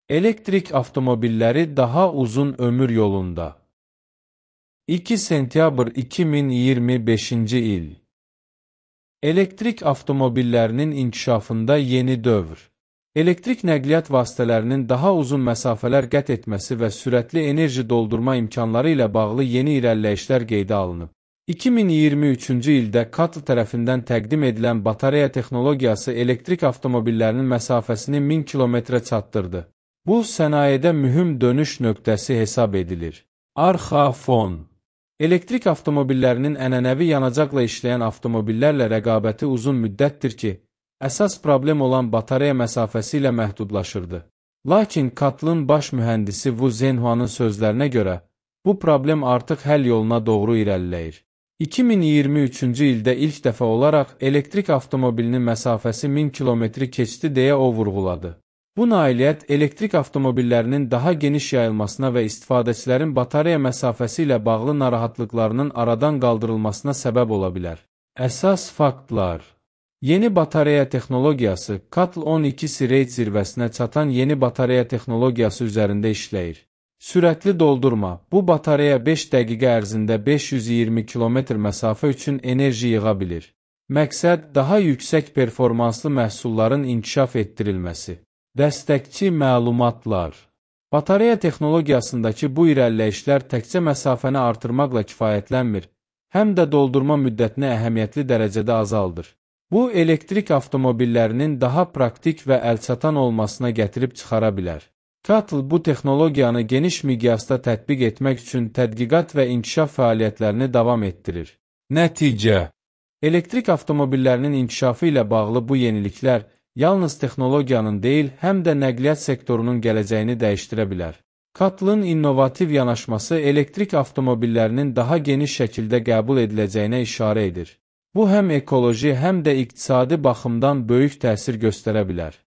Elektrik avtomobilləri daha uzun ömür yolunda. 2 sentyabr 2025-ci il. Elektrik avtomobillərinin inkişafında yeni dövr. Elektrik nəqliyyat vasitələrinin daha uzun məsafələr qət etməsi və sürətli enerji doldurma imkanları ilə bağlı yeni irəliləyişlər qeydə alınıb. 2023-cü ildə CATL tərəfindən təqdim edilən batareya texnologiyası elektrik avtomobillərinin məsafəsini 1000 kilometrə çatdırdı. Bu, sənayedə mühüm dönüş nöqtəsi hesab edilir. Arxa fon. Elektrik avtomobillərinin ənənəvi yanacaqla işləyən avtomobillərlə rəqabəti uzun müddətdir ki, əsas problem olan batareya məsafəsi ilə məhdudlaşırdı. Lakin CATL-ın baş mühəndisi Wu Zhenhuanın sözlərinə görə, bu problem artıq həll yoluna doğru irəliləyir. 2023-cü ildə ilk dəfə olaraq elektrik avtomobilinin məsafəsi 1000 kilometri keçdi deyə o vurğuladı. Bu nailiyyət elektrik avtomobillərinin daha geniş yayılmasına və istifadəçilərin batareya məsafəsi ilə bağlı narahatlıqlarının aradan qaldırılmasına səbəb ola bilər. Əsas faktlar. Yeni batareya texnologiyası CATL 12 reyt zirvəsinə çatan yeni batareya texnologiyası üzərində işləyir. Sürətli doldurma. Bu batareya 5 dəqiqə ərzində 520 km məsafə üçün enerji yığa bilir. Məqsəd daha yüksək performanslı məhsulların inkişaf etdirilməsi. Dəstəkçi məlumatlar. Batareya texnologiyasındakı bu irəliləyişlər təkcə məsafəni artırmaqla kifayətlənmir, həm də doldurma müddətini əhəmiyyətli dərəcədə azaldır. Bu, elektrik avtomobillərinin daha praktik və əlçatan olmasına gətirib çıxara bilər. CATL bu texnologiyanı geniş miqyasda tətbiq etmək üçün tədqiqat və inkişaf fəaliyyətlərini davam etdirir. Nəticə. Elektrik avtomobillərinin inkişafı ilə bağlı bu yeniliklər yalnız texnologiyanın deyil, həm də nəqliyyat sektorunun gələcəyini dəyişdirə bilər. CATL-ın innovativ yanaşması elektrik avtomobillərinin daha geniş şəkildə qəbul ediləcəyinə işarə edir. Bu, həm ekoloji, həm də iqtisadi baxımdan böyük təsir göstərə bilər.